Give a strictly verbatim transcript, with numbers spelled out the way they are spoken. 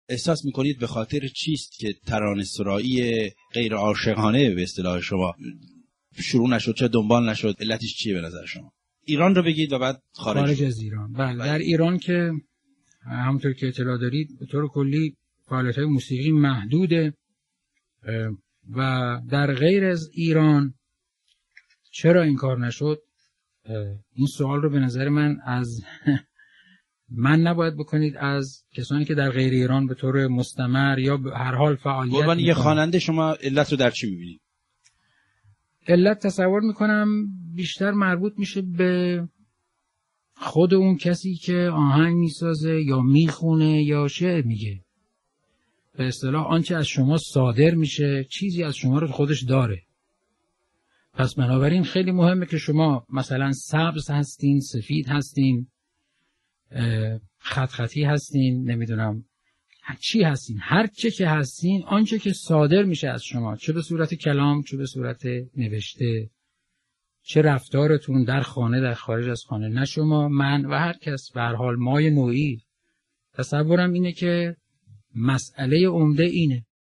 احساس میکنید به خاطر چیست که ترانه‌سرایی غیر عاشقانه به اصطلاح شما شروع نشد، چه دنبال نشد؟ علتش چیه به نظر شما؟ ایران رو بگید و بعد خارج, خارج از ایران. بله، در ایران که همونطور که اطلاع دارید به طور کلی فعالیت‌های موسیقی محدوده و در غیر از ایران چرا این کار نشد؟ این سوال رو به نظر من از من نباید بکنید، از کسانی که در غیر ایران به طور مستمر یا به هر حال فعالیت میکنن. یه خواننده شما علت رو در چی میبینید؟ علت تصور میکنم بیشتر مربوط میشه به خود اون کسی که آهنگ میسازه یا میخونه یا شعر میگه. به اصطلاح آنچه از شما صادر میشه چیزی از شما رو خودش داره. پس بنابراین خیلی مهمه که شما مثلا سبز هستین، سفید هستین، خط خطی هستین، نمیدونم چی هستین، هر چه که هستین، آنچه که صادر میشه از شما، چه به صورت کلام، چه به صورت نوشته، چه رفتارتون در خانه، در خارج از خانه، نه شما، من و هر کس، به هر حال مای نوعی. تصورم اینه که مسئله عمده اینه